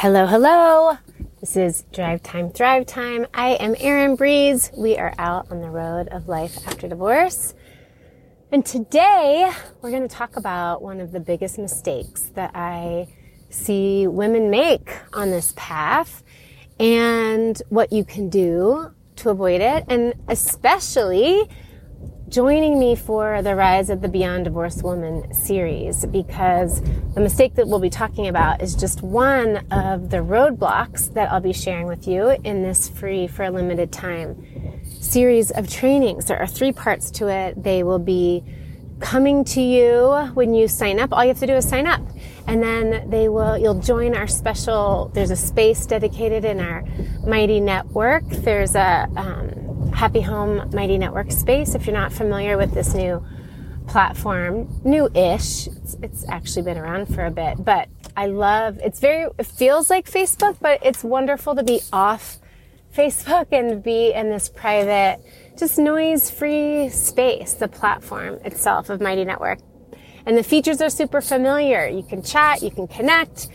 Hello, hello. This is Drive Time, Thrive Time. I am Erin Breeze. We are out on the road of life after divorce. And today we're going to talk about one of the biggest mistakes that I see women make on this path and what you can do to avoid it. And especially joining me for the Rise of the Beyond Divorced Woman series, because the mistake that we'll be talking about is just one of the roadblocks that I'll be sharing with you in this free for a limited time series of trainings. There are 3 parts to it. They will be coming to you when you sign up. All you have to do is sign up, and then you'll join our special, there's a space dedicated in our Mighty Network. There's a Happy Home Mighty Network space. If you're not familiar with this new platform, new-ish, it's actually been around for a bit, but it feels like Facebook, but it's wonderful to be off Facebook and be in this private, just noise-free space, the platform itself of Mighty Network. And the features are super familiar. You can chat, you can connect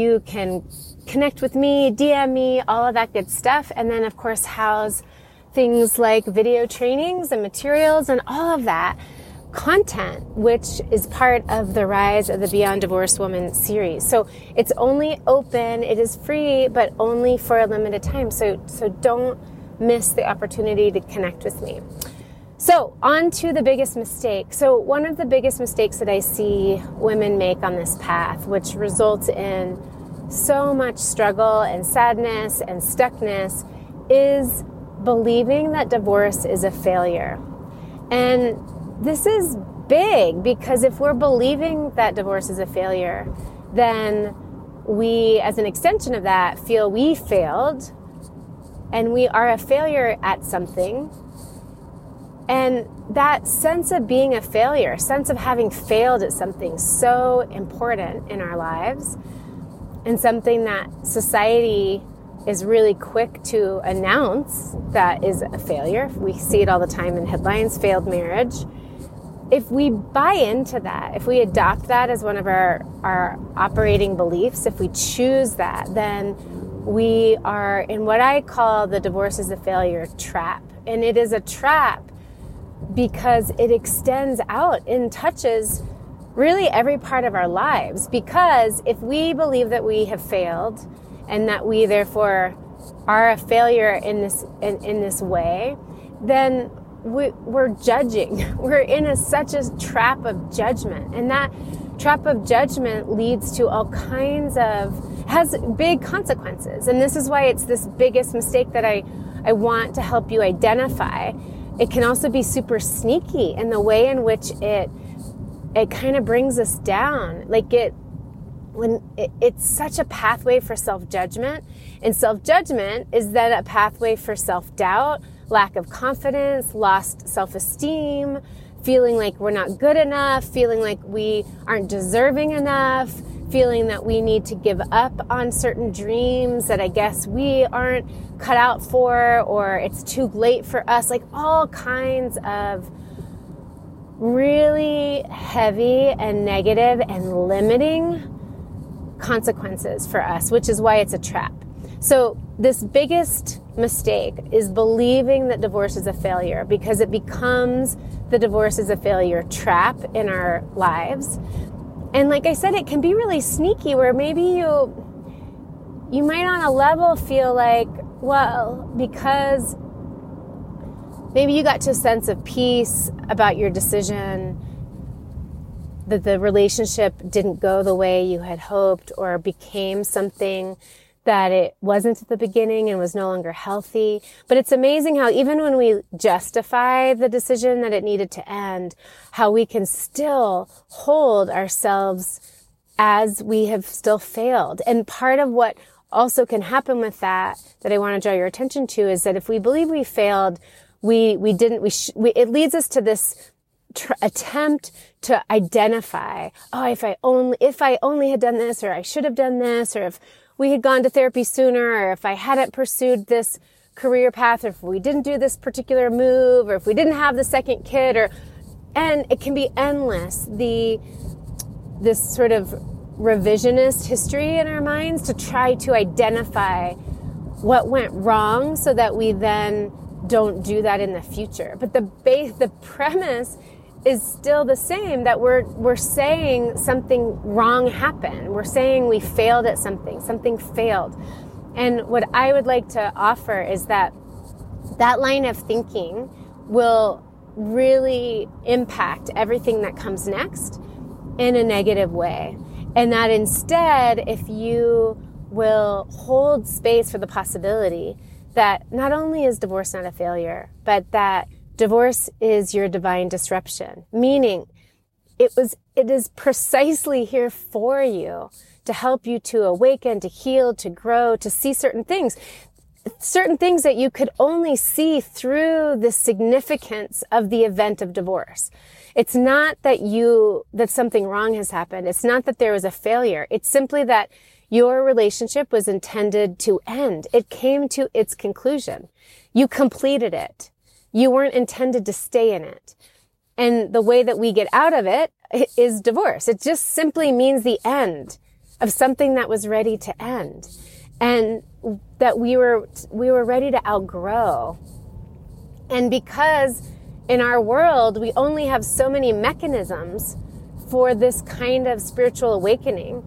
with me, DM me, all of that good stuff. And then, of course, house things like video trainings and materials and all of that content, which is part of the Rise of the Beyond Divorced Woman series. So it's only open, it is free, but only for a limited time. So don't miss the opportunity to connect with me. So on to the biggest mistake. So one of the biggest mistakes that I see women make on this path, which results in so much struggle and sadness and stuckness, is believing that divorce is a failure. And this is big, because if we're believing that divorce is a failure, then we, as an extension of that, feel we failed and we are a failure at something. And that sense of being a failure, sense of having failed at something so important in our lives, and something that society is really quick to announce that is a failure. We see it all the time in headlines, failed marriage. If we buy into that, if we adopt that as one of our operating beliefs, if we choose that, then we are in what I call the divorce is a failure trap. And it is a trap because it extends out and touches really every part of our lives. Because if we believe that we have failed, and that we therefore are a failure in this way, then we're judging. We're in such a trap of judgment. And that trap of judgment leads to has big consequences. And this is why it's this biggest mistake that I want to help you identify. It can also be super sneaky in the way in which it kind of brings us down. It's such a pathway for self-judgment, and self-judgment is then a pathway for self-doubt, lack of confidence, lost self-esteem, feeling like we're not good enough, feeling like we aren't deserving enough, feeling that we need to give up on certain dreams that I guess we aren't cut out for, or it's too late for us, like all kinds of really heavy and negative and limiting consequences for us, which is why it's a trap. So this biggest mistake is believing that divorce is a failure, because it becomes the divorce is a failure trap in our lives. And like I said, it can be really sneaky, where maybe you might on a level feel like, well, because maybe you got to a sense of peace about your decision, that the relationship didn't go the way you had hoped, or became something that it wasn't at the beginning and was no longer healthy. But it's amazing how even when we justify the decision that it needed to end, how we can still hold ourselves as we have still failed. And part of what also can happen with that I want to draw your attention to is that if we believe we failed, it leads us to this attempt to identify, if I only had done this, or I should have done this, or if we had gone to therapy sooner, or if I hadn't pursued this career path, or if we didn't do this particular move, or if we didn't have the second kid, and it can be endless. This sort of revisionist history in our minds to try to identify what went wrong so that we then don't do that in the future. But the premise is still the same, that we're saying something wrong happened. We're saying we failed at something failed. And what I would like to offer is that line of thinking will really impact everything that comes next in a negative way. And that instead, if you will hold space for the possibility that not only is divorce not a failure, but that divorce is your divine disruption, meaning it is precisely here for you to help you to awaken, to heal, to grow, to see certain things that you could only see through the significance of the event of divorce. It's not that something wrong has happened. It's not that there was a failure. It's simply that your relationship was intended to end. It came to its conclusion. You completed it. You weren't intended to stay in it. And the way that we get out of it is divorce. It just simply means the end of something that was ready to end. And that we were ready to outgrow. And because in our world, we only have so many mechanisms for this kind of spiritual awakening,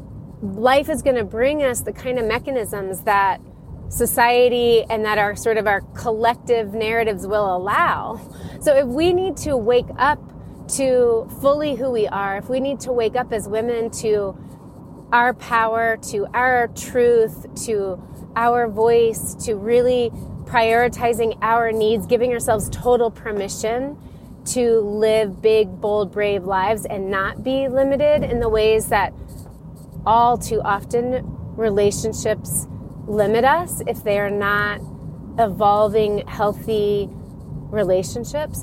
life is going to bring us the kind of mechanisms that society and that our sort of our collective narratives will allow. So if we need to wake up to fully who we are, if we need to wake up as women to our power, to our truth, to our voice, to really prioritizing our needs, giving ourselves total permission to live big, bold, brave lives and not be limited in the ways that all too often relationships limit us if they are not evolving, healthy relationships.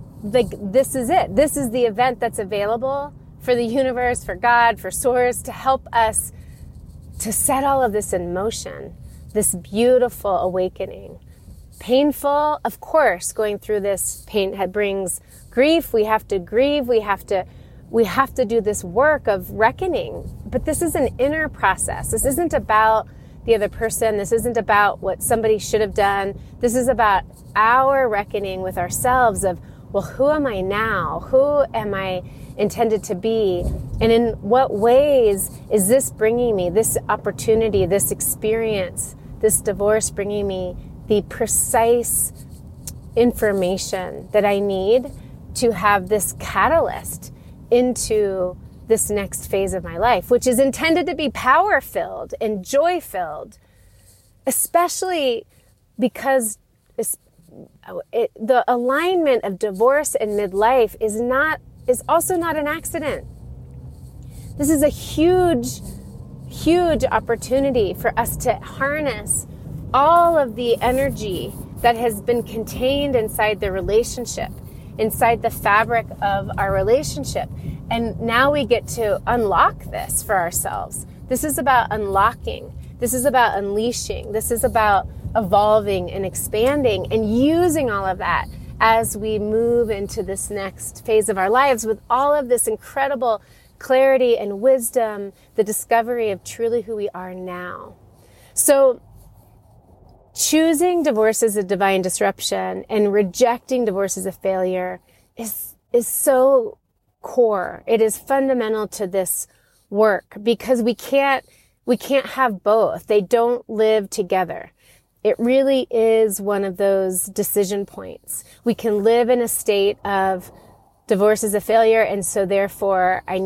This is it. This is the event that's available for the universe, for God, for Source, to help us to set all of this in motion, this beautiful awakening. Painful, of course, going through this pain brings grief. We have to grieve. We have to do this work of reckoning. But this is an inner process. This isn't about the other person. This isn't about what somebody should have done. This is about our reckoning with ourselves of, well, who am I now? Who am I intended to be? And in what ways is this bringing me, this opportunity, this experience, this divorce bringing me the precise information that I need to have this catalyst into this next phase of my life, which is intended to be power-filled and joy-filled, especially because the alignment of divorce and midlife is also not an accident. This is a huge, huge opportunity for us to harness all of the energy that has been contained inside the relationship, inside the fabric of our relationship. And now we get to unlock this for ourselves. This is about unlocking. This is about unleashing. This is about evolving and expanding and using all of that as we move into this next phase of our lives with all of this incredible clarity and wisdom, the discovery of truly who we are now. So choosing divorce as a divine disruption and rejecting divorce as a failure is so core. It is fundamental to this work because we can't have both. They don't live together. It really is one of those decision points. We can live in a state of divorce is a failure, and so therefore I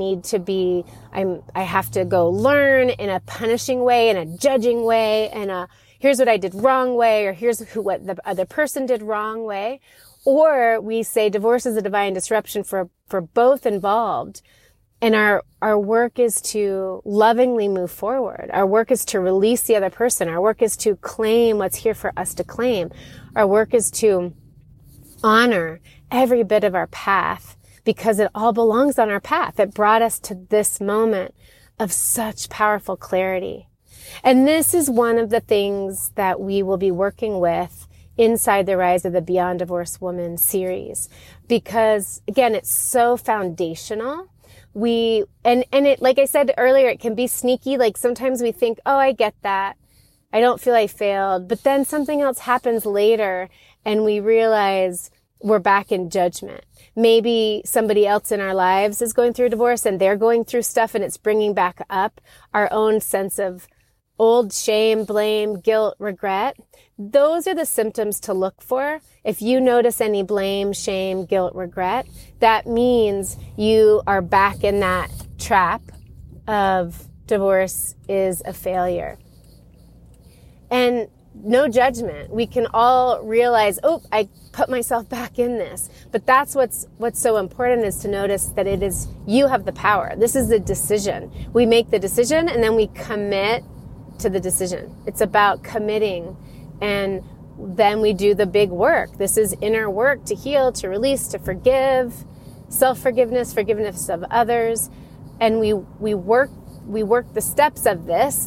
have to go learn in a punishing way, in a judging way, in a here's what I did wrong way, or here's what the other person did wrong way. Or we say divorce is a divine disruption for both involved. And our work is to lovingly move forward. Our work is to release the other person. Our work is to claim what's here for us to claim. Our work is to honor every bit of our path because it all belongs on our path. It brought us to this moment of such powerful clarity. And this is one of the things that we will be working with inside the Rise of the Beyond Divorce Woman series. Because, again, it's so foundational and it, like I said earlier, it can be sneaky. Like sometimes we think, oh, I get that. I don't feel I failed. But then something else happens later and we realize we're back in judgment. Maybe somebody else in our lives is going through a divorce and they're going through stuff and it's bringing back up our own sense of old shame, blame, guilt, regret. Those are the symptoms to look for. If you notice any blame, shame, guilt, regret, that means you are back in that trap of divorce is a failure. And no judgment. We can all realize, oh, I put myself back in this. But that's what's so important, is to notice that it is, you have the power. This is the decision. We make the decision and then we commit to the decision. It's about committing, and then we do the big work. This is inner work to heal, to release, to forgive, self-forgiveness, forgiveness of others. And we work the steps of this.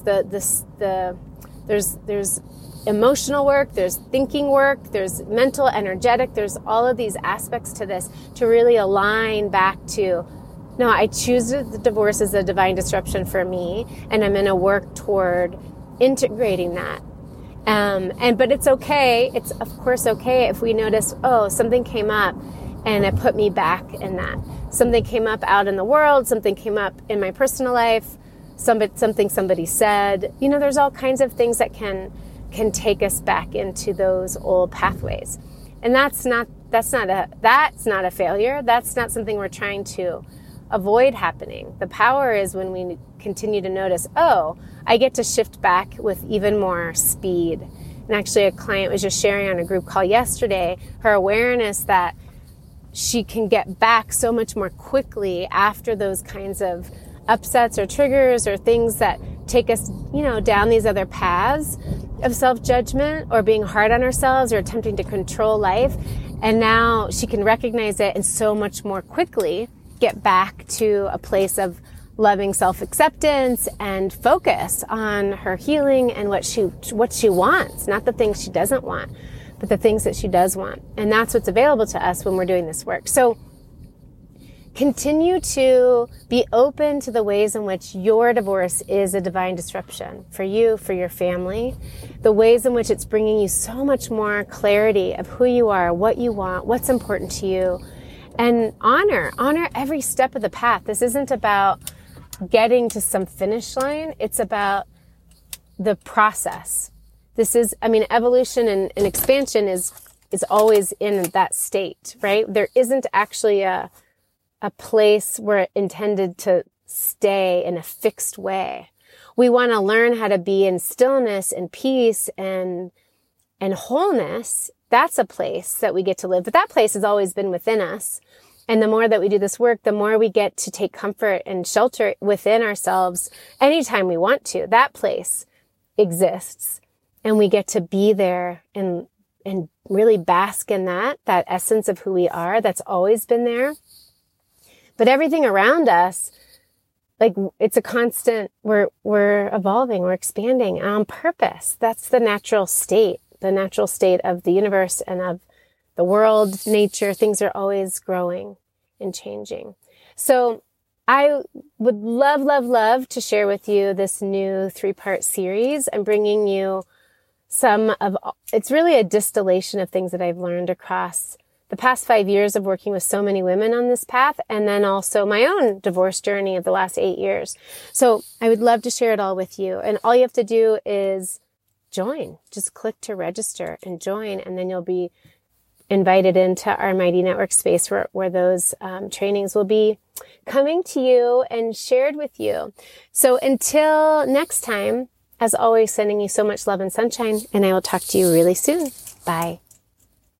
There's emotional work, there's thinking work, there's mental, energetic, there's all of these aspects to this to really align back to, no, I choose the divorce as a divine disruption for me, and I'm going to work toward integrating that. But it's okay. It's of course okay if we notice, oh, something came up and it put me back in that. Something came up out in the world, something came up in my personal life, something somebody said. You know, there's all kinds of things that can take us back into those old pathways. And that's not a failure. That's not something we're trying to avoid happening. The power is when we continue to notice, oh, I get to shift back with even more speed. And actually a client was just sharing on a group call yesterday, her awareness that she can get back so much more quickly after those kinds of upsets or triggers or things that take us, down these other paths of self-judgment or being hard on ourselves or attempting to control life. And now she can recognize it and so much more quickly get back to a place of loving self-acceptance and focus on her healing and what she wants, not the things she doesn't want, but the things that she does want. And that's what's available to us when we're doing this work. So continue to be open to the ways in which your divorce is a divine disruption for you, for your family, the ways in which it's bringing you so much more clarity of who you are, what you want, what's important to you, and honor every step of the path. This isn't about getting to some finish line. It's about the process. Evolution and expansion is always in that state, right? There isn't actually a place where it's intended to stay in a fixed way. We want to learn how to be in stillness and peace and wholeness. That's a place that we get to live, but that place has always been within us. And the more that we do this work, the more we get to take comfort and shelter within ourselves anytime we want to. That place exists, and we get to be there and really bask in that essence of who we are that's always been there. But everything around us, like, it's a constant, we're evolving, we're expanding on purpose. That's the natural state of the universe and of the world, nature. Things are always growing and changing. So I would love to share with you this new 3-part series. I'm bringing you it's really a distillation of things that I've learned across the past 5 years of working with so many women on this path, and then also my own divorce journey of the last 8 years. So I would love to share it all with you. And all you have to do is join. Just click to register and join, and then you'll be invited into our Mighty Network space where those trainings will be coming to you and shared with you. So until next time, as always, sending you so much love and sunshine, and I will talk to you really soon. Bye.